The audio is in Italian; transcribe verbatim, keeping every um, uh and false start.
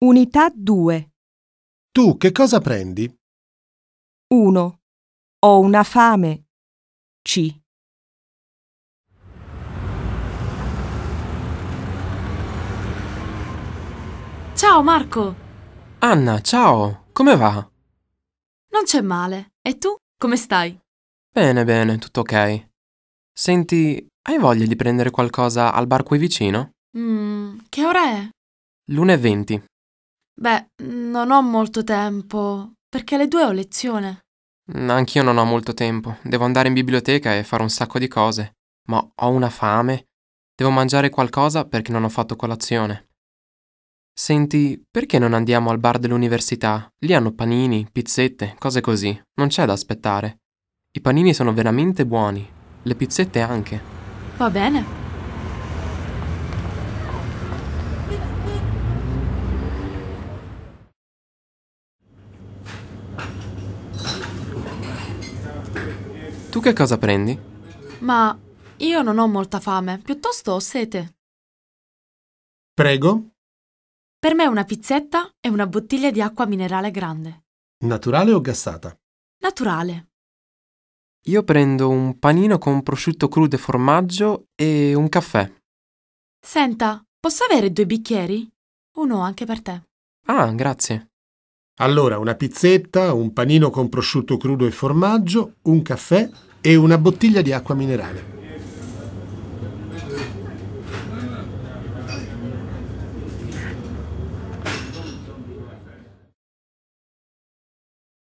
Unità due. Tu che cosa prendi? uno. Ho una fame. C. Ciao Marco! Anna, ciao! Come va? Non c'è male. E tu? Come stai? Bene, bene, tutto ok. Senti, hai voglia di prendere qualcosa al bar qui vicino? Mm, che ora è? l'una e venti. Beh, non ho molto tempo, perché alle due ho lezione. Mm, Anch'io non ho molto tempo. Devo andare in biblioteca e fare un sacco di cose. Ma ho una fame. Devo mangiare qualcosa perché non ho fatto colazione. Senti, perché non andiamo al bar dell'università? Lì hanno panini, pizzette, cose così. Non c'è da aspettare. I panini sono veramente buoni. Le pizzette anche. Va bene. Tu che cosa prendi? Ma io non ho molta fame, piuttosto ho sete. Prego? Per me una pizzetta e una bottiglia di acqua minerale grande. Naturale o gassata? Naturale. Io prendo un panino con prosciutto crudo e formaggio e un caffè. Senta, posso avere due bicchieri? Uno anche per te. Ah, grazie. Allora, una pizzetta, un panino con prosciutto crudo e formaggio, un caffè e una bottiglia di acqua minerale.